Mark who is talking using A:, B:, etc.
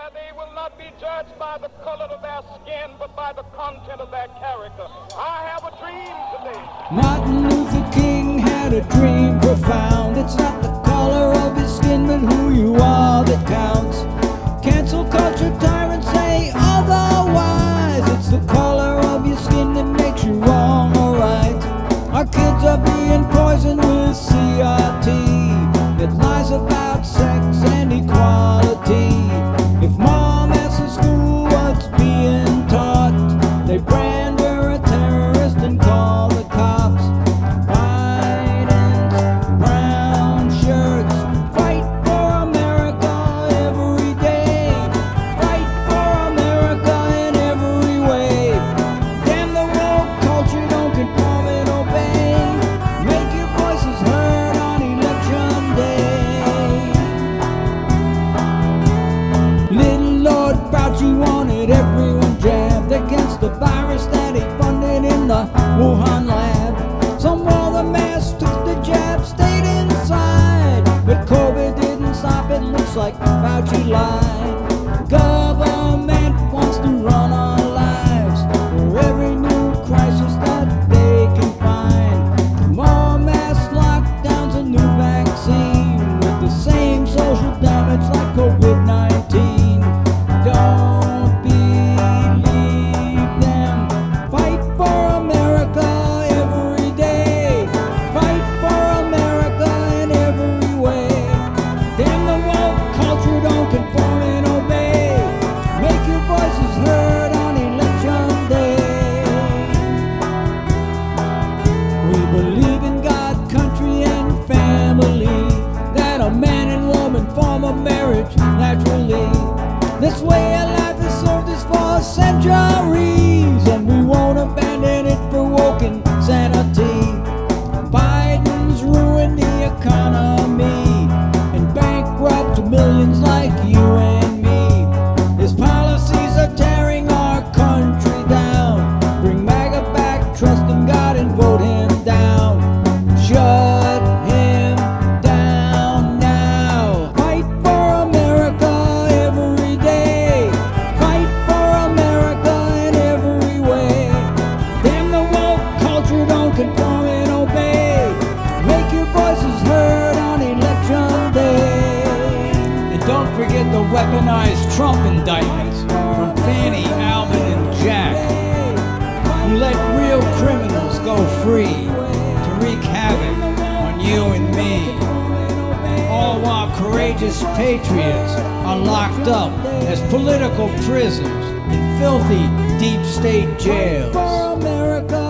A: where they will not be judged by the color of their skin, but by the content of their character. I have a dream today.
B: Martin Luther King had a dream profound. It's not the color of your skin, but who you are that counts. Cancel culture tyrants say otherwise. It's the color of your skin that makes you wrong or right. Our kids are being poisoned with CRT. It lies about sex and equality. If mom asks the school what's being taught, they brand her a terrorist and call the cops. Biden's brown shirts fight for America every day. Fight for America in every way. Damn the woke culture, don't conform and obey. Make your voices heard on election day. Little Lord Fauci wanted everyone jabbed against the virus that he funded in the Wuhan lab. Some wore the mask, took the jab, stayed inside, but COVID didn't stop. It looks like Fauci lied. Government wants to run our lives for every new crisis that they can find. More mass lockdowns, a new vaccine with the same social damage like COVID-19. Don't believe them. Fight for America every day. Fight for America in every way. Damn the woke culture, don't conform and obey. Make your voices heard on election day. We believe in God, country, and family, that a man and woman form a marriage naturally. This way of life has served us for centuries, and we won't abandon it for woke insanity. Biden's ruined the economy and bankrupt millions like you and me. His policies are tearing our country down. Bring MAGA back, trust in God, and vote him down. Shut him down now. Fight for America every day. Fight for America in every way. Damn the woke culture, don't conform and obey. Make your voices heard on election day.
C: And don't forget the weaponized Trump indictments from Fannie, Alvin, and Jack, who let real criminals go free to wreak havoc on you and me. All while courageous patriots are locked up as political prisoners in filthy deep state jails.
B: For America